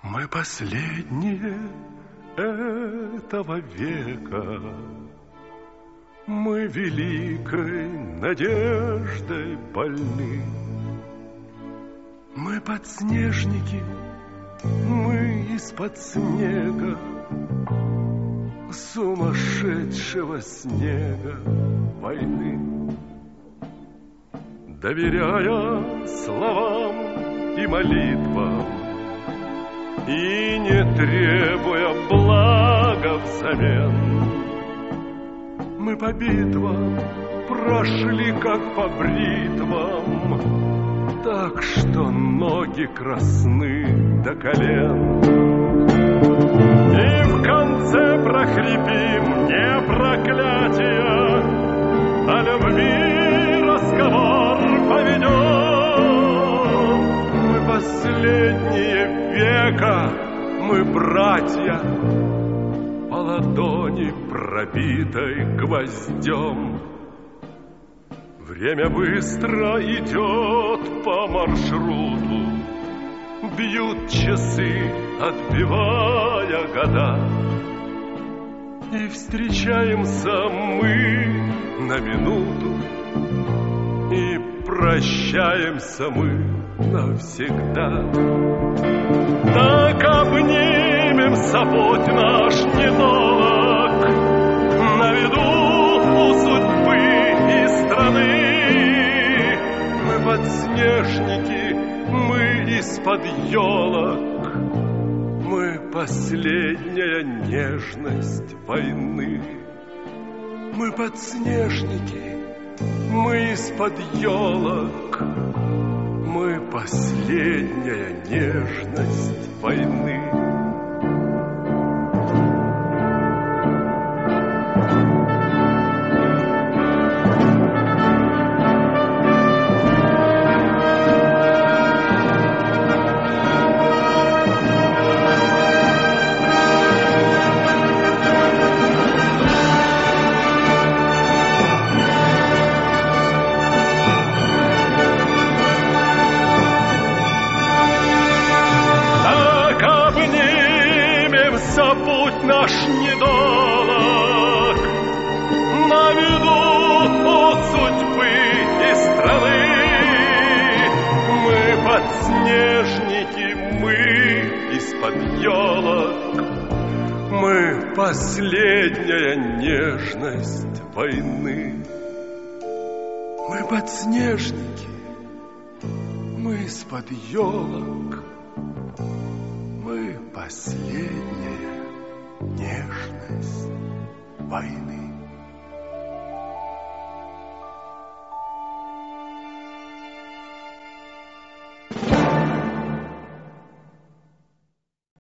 Мы последние этого века, мы великой надеждой больны. Мы подснежники, мы из-под снега, сумасшедшего снега войны. Доверяя словам и молитвам и не требуя блага взамен, мы по битвам прошли, как по бритвам, так что ноги красны до колен. И в конце прохрипим не проклятия, а любви разговор поведем. Мы последние века, мы братья, по ладони пробитой гвоздем. Время быстро идет по маршруту, бьют часы, отбивая года. И встречаемся мы на минуту, и прощаемся мы навсегда. Так обнимемся, путь наш недолог, на виду у судьбы и страны. Мы подснежники, мы из-под елок, мы последняя нежность войны. Мы подснежники, мы из-под елок, мы последняя нежность войны. Путь наш недолог, на виду у судьбы и страны. Мы подснежники, мы из-под елок, мы последняя нежность войны. Мы подснежники, мы из-под елок, мы последняя нежность войны.